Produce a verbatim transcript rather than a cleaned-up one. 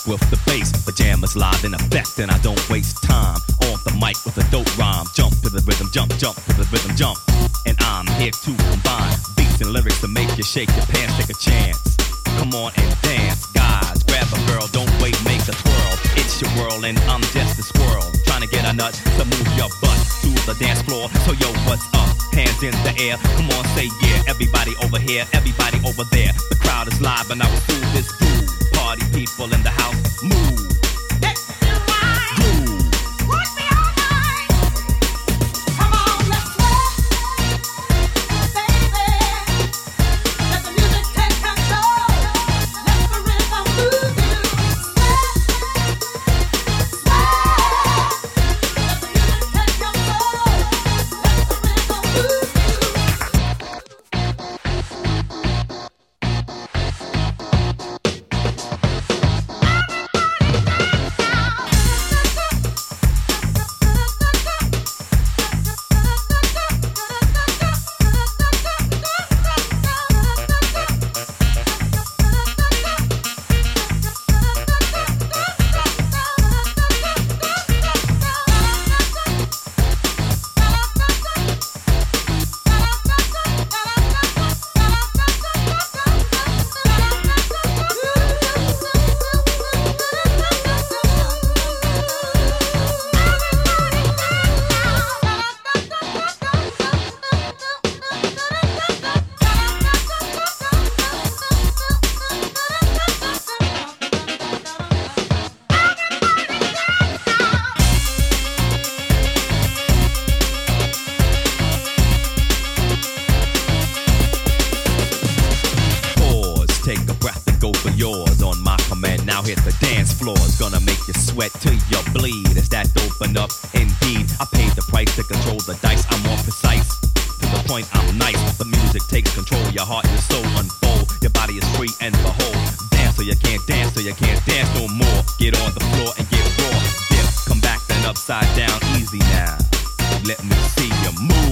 rock with the bass. Pajamas live in effect, and I don't waste time on the mic with a dope rhyme. Jump to the rhythm, jump, jump to the rhythm, jump. And I'm here to combine beats and lyrics to make you shake your pants, take a chance. Come on and dance, guys. Grab a girl, don't wait, make a twirl. It's your world and I'm just a squirrel, trying to get a nut to move your butt to the dance floor. So yo, what's up? Hands in the air. Come on, say yeah. Everybody over here, everybody over there. The crowd is live and I will do this groove. Party people in the house, move. Let's do right. Groove. Rock me all night. Come on, let's rock, baby. Let the music take control. Let the rhythm move you. Sweat, sweat. Let the music take control. Let the rhythm move you. Hit the dance floor, it's gonna make you sweat till you bleed. Is that open up? Indeed, I paid the price to control the dice. I'm more precise, to the point I'm nice. The music takes control, your heart, your soul unfold. Your body is free and behold. Dance till you can't dance, till you can't dance no more. Get on the floor and get raw. Dip, come back then upside down, easy now. Let me see you move.